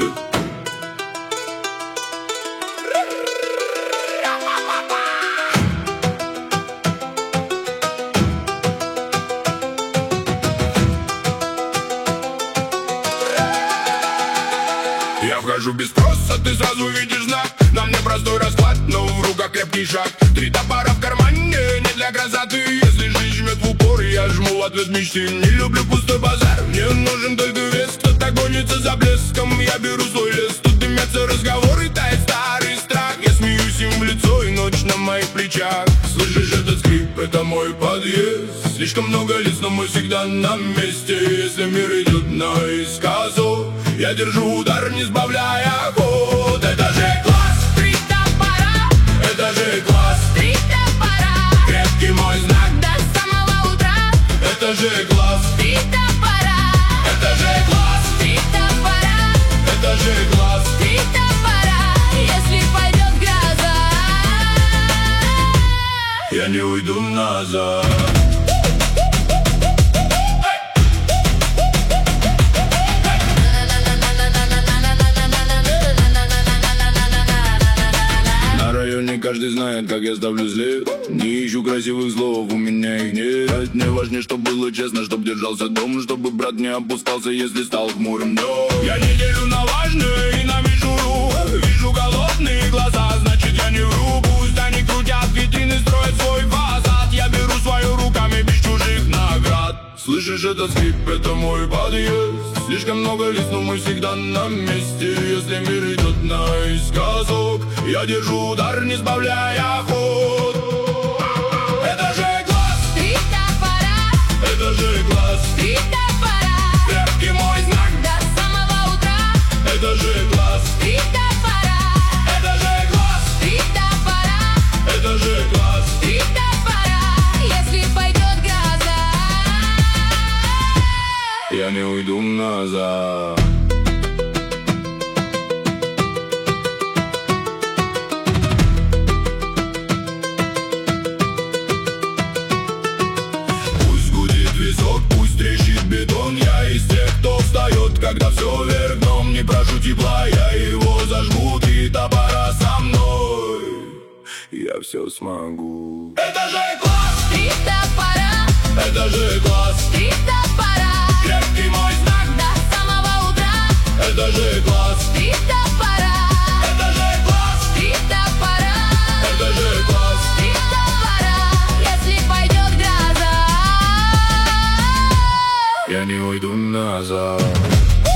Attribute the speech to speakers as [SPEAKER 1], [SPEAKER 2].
[SPEAKER 1] Я вхожу без спроса, ты сразу видишь знак. На мне простой расклад, но в руках крепкий шаг. 3 топора в кармане, не для красоты. Если жизнь жмет в упор, я жму в ответ мечты. Не люблю пустой базар, мне нужен только вес. Кто-то гонится за блеском, я беру свой лес. Тут дымятся разговоры, тает старый страх. Я смеюсь им в лицо, и ночь на моих плечах. Слышишь этот скрип, это мой подъезд. Слишком много лиц, но мы всегда на месте. Если мир идет наискосок, я держу удар, не сбавляя ход. Это же класс!
[SPEAKER 2] 3 топора!
[SPEAKER 1] Это же класс!
[SPEAKER 2] 3 топора!
[SPEAKER 1] Крепкий мой знак!
[SPEAKER 2] До самого утра!
[SPEAKER 1] Это же класс!
[SPEAKER 2] 3 топора!
[SPEAKER 1] Это же класс!
[SPEAKER 2] 3 топора!
[SPEAKER 1] Это же класс!
[SPEAKER 2] 3 топора! Если пойдет гроза,
[SPEAKER 1] Я не уйду назад. Каждый знает, как я ставлю след. Не ищу красивых слов, у меня их нет. Мне важнее, чтоб было честно, чтоб держался дом, чтобы брат не опускался, если стал хмурым дом. Я не делю на важное и на мишуру. Вижу голодные глаза, значит я не вру. Пусть они крутят витрины, строят свой фасад. Я беру свою руками без чужих наград. Слышишь этот скрип, это мой подъезд. Слишком много лиц, но мы всегда на месте. Если мир идет наискосок, я держу удар, не сбавляя ход. Это же класс!
[SPEAKER 2] 3 топора!
[SPEAKER 1] Это же класс!
[SPEAKER 2] 3 топора!
[SPEAKER 1] Крепкий мой знак!
[SPEAKER 2] До самого утра!
[SPEAKER 1] Это же класс!
[SPEAKER 2] 3 топора!
[SPEAKER 1] Это же класс!
[SPEAKER 2] 3 топора!
[SPEAKER 1] Это же класс!
[SPEAKER 2] 3 топора! Если пойдет гроза,
[SPEAKER 1] Я не уйду назад. Пусть трещит бетон, я из тех, кто встает, когда все вверх дном. Не прошу тепла, я его зажгу. 3 топора со мной, я все смогу. Это же класс!
[SPEAKER 2] 3 топора!
[SPEAKER 1] Это же класс!
[SPEAKER 2] 3 топора!
[SPEAKER 1] Крепкий мой знак!
[SPEAKER 2] До самого утра!
[SPEAKER 1] Это же класс!
[SPEAKER 2] 3 топора!
[SPEAKER 1] Это же класс!
[SPEAKER 2] 3 топора!
[SPEAKER 1] Это же класс!
[SPEAKER 2] 3 топора! Если пойдет гроза,
[SPEAKER 1] Я не уйду назад.